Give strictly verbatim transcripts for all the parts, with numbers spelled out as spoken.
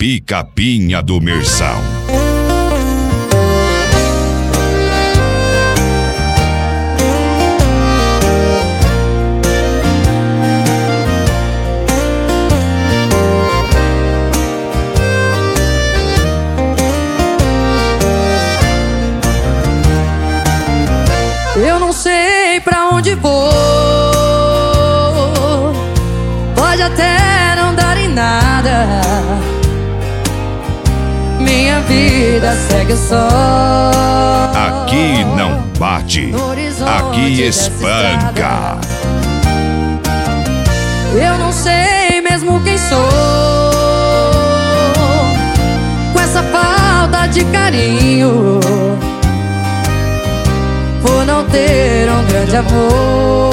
Pica-pinha do Mersal. Eu não sei pra onde vou, pode até não dar em nada. Minha vida segue só. Aqui não bate, aqui espanca. Eu não sei mesmo quem sou, com essa falta de carinho, por não ter um grande amor.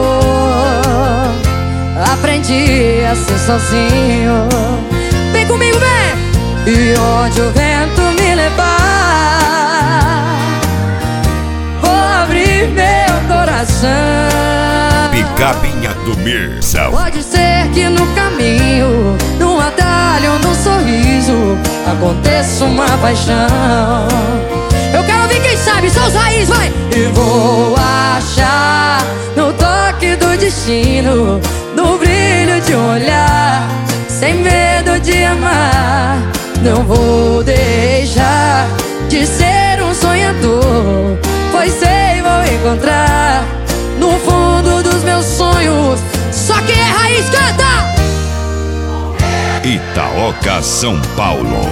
Aprendi a ser sozinho. Vem comigo, vem! E onde o vento me levar, vou abrir meu coração. Pica-pinha do Mersal. Pode ser que no caminho, num atalho, num sorriso, aconteça uma paixão. Eu quero ouvir quem sabe, são os raízes, vai! E vou achar no toque do destino, no brilho de um olhar, sem medo de amar. Não vou deixar de ser um sonhador, pois sei vou encontrar no fundo dos meus sonhos só quem é raiz. Canta! Itaoca, São Paulo.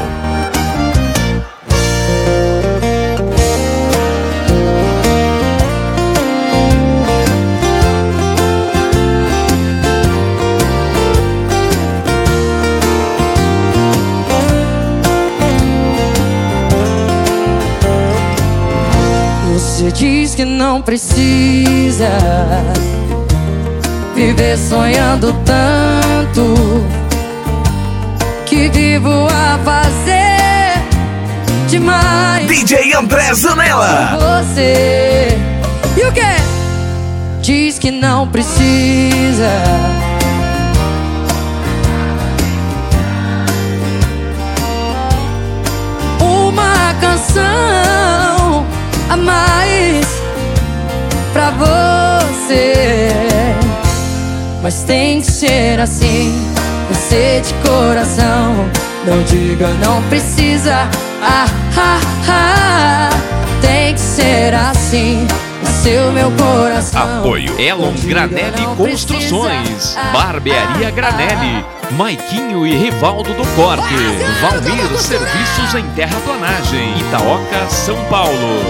Você diz que não precisa viver sonhando tanto, que vivo a fazer demais. D J André Zanella. Você e o quê? Diz que não precisa uma canção a mais pra você, mas tem que ser assim, você de coração. Não diga não precisa, ah, ah, ah. Tem que ser assim, o seu meu coração. Apoio Elon Granelli Construções, Barbearia Granelli, Maiquinho e Rivaldo do Corte, Valmir Serviços em Terraplanagem, Itaoca, São Paulo.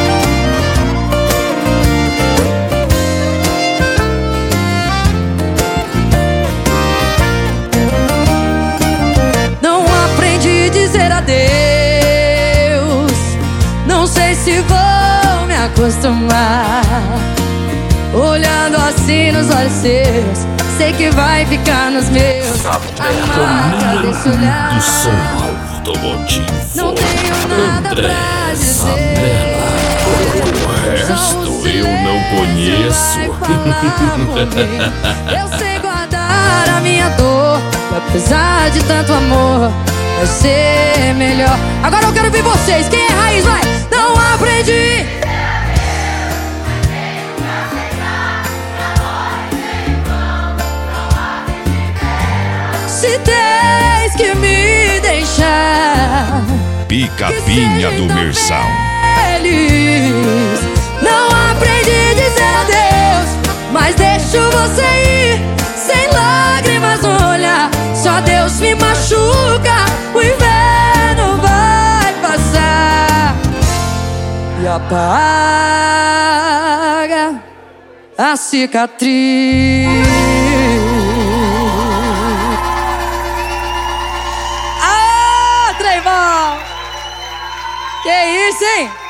Não aprendi a dizer adeus, não sei se vou me acostumar. Olhando assim nos olhos seus, sei que vai ficar nos meus. Amarga desse olhar, do som automotivo. não tenho nada André pra dizer. Zanella. O resto eu não conheço. Eu sei guardar a minha dor, e apesar de tanto amor, vai ser melhor. Agora eu quero ver vocês, quem é raiz, vai! Não aprendi. Se tens que me deixar, Pica-pinha do Mersal. feliz. Não aprendi a dizer adeus, mas deixo você ir sem lágrimas no olhar. Só Deus me machuca, o inverno vai passar e apaga a cicatriz. Ah, Trevão! Que isso, hein?